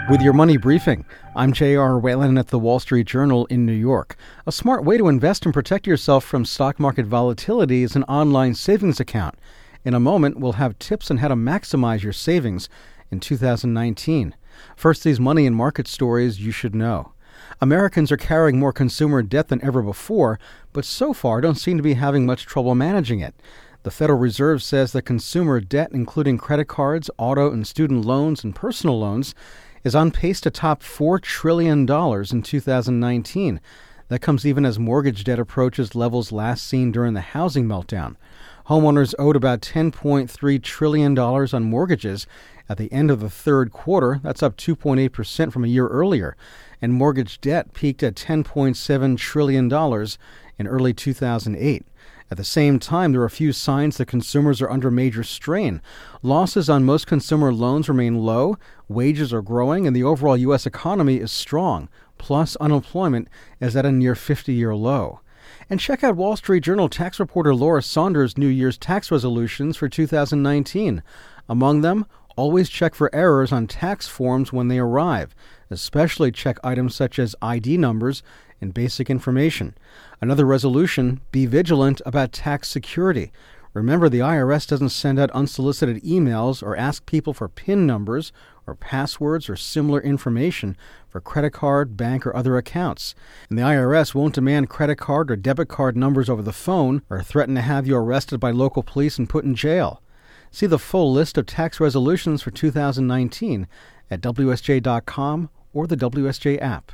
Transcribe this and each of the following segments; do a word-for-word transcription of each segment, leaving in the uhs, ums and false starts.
With your money briefing, I'm J R. Whalen at the Wall Street Journal in New York. A smart way to invest and protect yourself from stock market volatility is an online savings account. In a moment, we'll have tips on how to maximize your savings in two thousand nineteen. First, these money and market stories you should know. Americans are carrying more consumer debt than ever before, but so far don't seem to be having much trouble managing it. The Federal Reserve says that consumer debt, including credit cards, auto and student loans, and personal loans, is on pace to top four trillion dollars in two thousand nineteen. That comes even as mortgage debt approaches levels last seen during the housing meltdown. Homeowners owed about ten point three trillion dollars on mortgages at the end of the third quarter. That's up two point eight percent from a year earlier. And mortgage debt peaked at ten point seven trillion dollars in early two thousand eight. At the same time, there are a few signs that consumers are under major strain. Losses on most consumer loans remain low, wages are growing, and the overall U S economy is strong. Plus, unemployment is at a near fifty-year low. And check out Wall Street Journal tax reporter Laura Saunders' New Year's tax resolutions for two thousand nineteen. Among them, always check for errors on tax forms when they arrive. Especially check items such as I D numbers and basic information. Another resolution, be vigilant about tax security. Remember, the I R S doesn't send out unsolicited emails or ask people for PIN numbers or passwords or similar information for credit card, bank, or other accounts. And the I R S won't demand credit card or debit card numbers over the phone or threaten to have you arrested by local police and put in jail. See the full list of tax resolutions for two thousand nineteen at W S J dot com or the W S J app.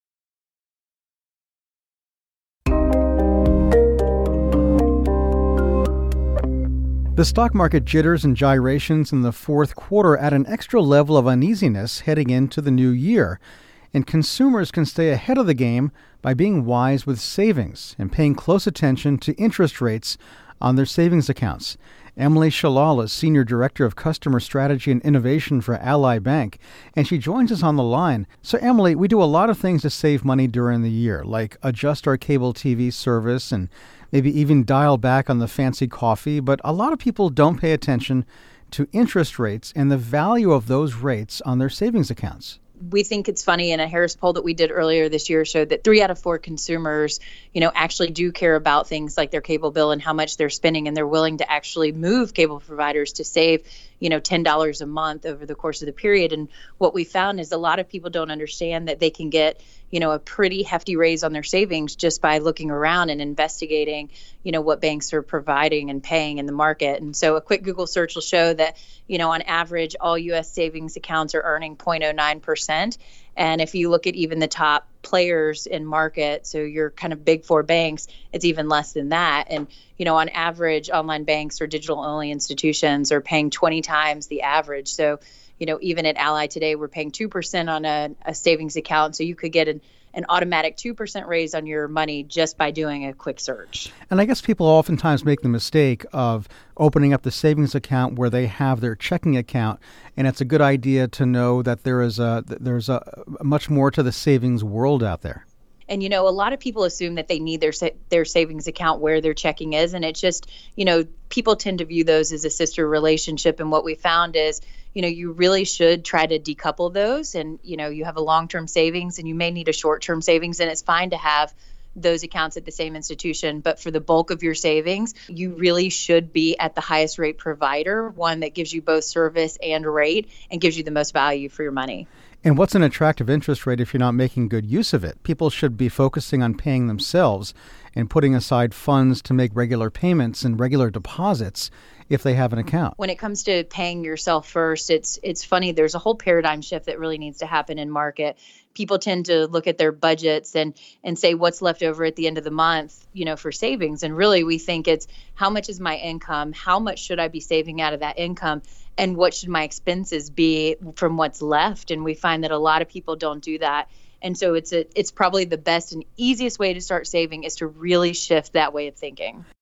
The stock market jitters and gyrations in the fourth quarter add an extra level of uneasiness heading into the new year, and consumers can stay ahead of the game by being wise with savings and paying close attention to interest rates on their savings accounts. Emily Shalal is Senior Director of Customer Strategy and Innovation for Ally Bank, and she joins us on the line. So, Emily, we do a lot of things to save money during the year, like adjust our cable T V service and maybe even dial back on the fancy coffee, but a lot of people don't pay attention to interest rates and the value of those rates on their savings accounts. We think it's funny, and a Harris poll that we did earlier this year showed that three out of four consumers, you know, actually do care about things like their cable bill and how much they're spending, and they're willing to actually move cable providers to save, you know, ten dollars a month over the course of the period. And what we found is a lot of people don't understand that they can get, you know, a pretty hefty raise on their savings just by looking around and investigating, you know, what banks are providing and paying in the market. And so a quick Google search will show that, you know, on average, all U S savings accounts are earning zero point zero nine percent. And if you look at even the top players in market, so your kind of big four banks, it's even less than that. And, you know, on average, online banks or digital only institutions are paying twenty times the average. So, you know, even at Ally today, we're paying two percent on a, a savings account. So you could get an, an automatic two percent raise on your money just by doing a quick search. And I guess people oftentimes make the mistake of opening up the savings account where they have their checking account. And it's a good idea to know that there is a there's a much more to the savings world out there. And, you know, a lot of people assume that they need their sa- their savings account where their checking is. And it's just, you know, people tend to view those as a sister relationship. And what we found is, you know, you really should try to decouple those. And, you know, you have a long-term savings and you may need a short-term savings. And it's fine to have those accounts at the same institution. But for the bulk of your savings, you really should be at the highest rate provider, one that gives you both service and rate and gives you the most value for your money. And what's an attractive interest rate if you're not making good use of it? People should be focusing on paying themselves and putting aside funds to make regular payments and regular deposits if they have an account. When it comes to paying yourself first, it's it's funny. There's a whole paradigm shift that really needs to happen in market. People tend to look at their budgets and and say what's left over at the end of the month, you know, for savings. And really, we think it's how much is my income? How much should I be saving out of that income? And what should my expenses be from what's left? And we find that a lot of people don't do that. And so it's a, it's probably the best and easiest way to start saving is to really shift that way of thinking.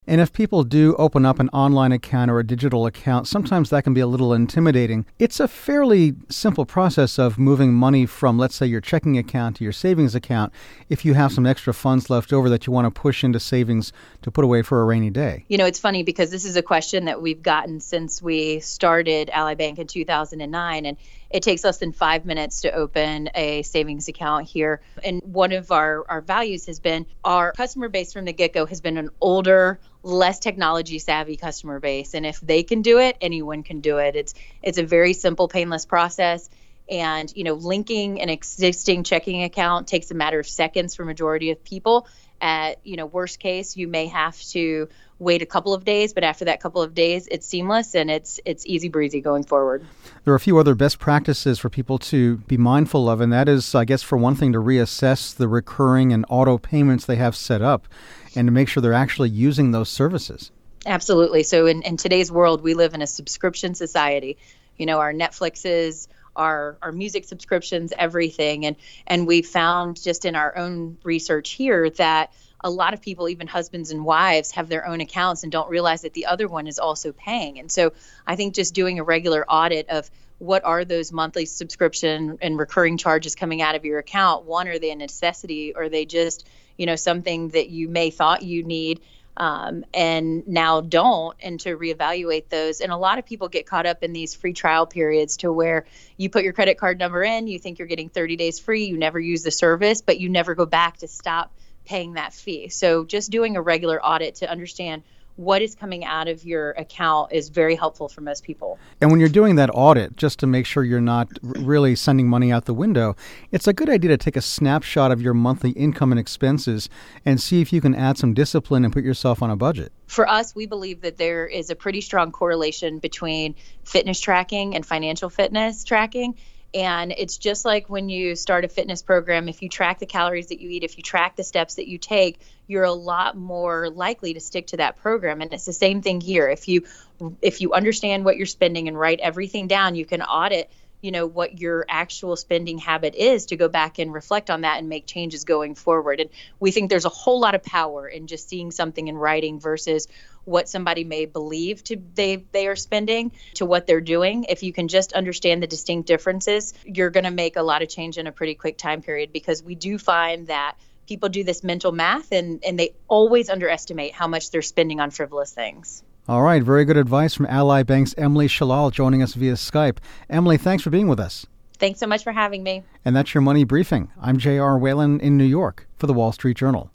And if people do open up an online account or a digital account, sometimes that can be a little intimidating. It's a fairly simple process of moving money from, let's say, your checking account to your savings account if you have some extra funds left over that you want to push into savings to put away for a rainy day. You know, it's funny because this is a question that we've gotten since we started Ally Bank in two thousand nine, and it takes less than five minutes to open a savings account here. And one of our, our values has been our customer base from the get-go has been an older, less technology savvy customer base. And if they can do it, anyone can do it. It's it's a very simple, painless process. And, you know, linking an existing checking account takes a matter of seconds for majority of people. At, you know, worst case, you may have to wait a couple of days, but after that couple of days, it's seamless and it's it's easy breezy going forward. There are a few other best practices for people to be mindful of, and that is, I guess, for one thing, to reassess the recurring and auto payments they have set up and to make sure they're actually using those services. Absolutely. So in, in today's world, we live in a subscription society. You know, our Netflixes, our our music subscriptions, everything. And and we found just in our own research here that a lot of people, even husbands and wives, have their own accounts and don't realize that the other one is also paying. And so I think just doing a regular audit of what are those monthly subscription and recurring charges coming out of your account? One, are they a necessity, or are they just, you know, something that you may thought you need um, and now don't, and to reevaluate those. And a lot of people get caught up in these free trial periods to where you put your credit card number in, you think you're getting thirty days free, you never use the service, but you never go back to stop paying that fee. So just doing a regular audit to understand what is coming out of your account is very helpful for most people. And when you're doing that audit, just to make sure you're not r- really sending money out the window, it's a good idea to take a snapshot of your monthly income and expenses and see if you can add some discipline and put yourself on a budget. For us, we believe that there is a pretty strong correlation between fitness tracking and financial fitness tracking. And it's just like when you start a fitness program, if you track the calories that you eat, if you track the steps that you take, you're a lot more likely to stick to that program. And it's the same thing here. If you if you understand what you're spending and write everything down, you can audit, you know, what your actual spending habit is to go back and reflect on that and make changes going forward. And we think there's a whole lot of power in just seeing something in writing versus what somebody may believe to they they are spending to what they're doing. If you can just understand the distinct differences, you're going to make a lot of change in a pretty quick time period, because we do find that people do this mental math and, and they always underestimate how much they're spending on frivolous things. All right. Very good advice from Ally Bank's Emily Shalal joining us via Skype. Emily, thanks for being with us. Thanks so much for having me. And that's your Money Briefing. I'm J R. Whalen in New York for the Wall Street Journal.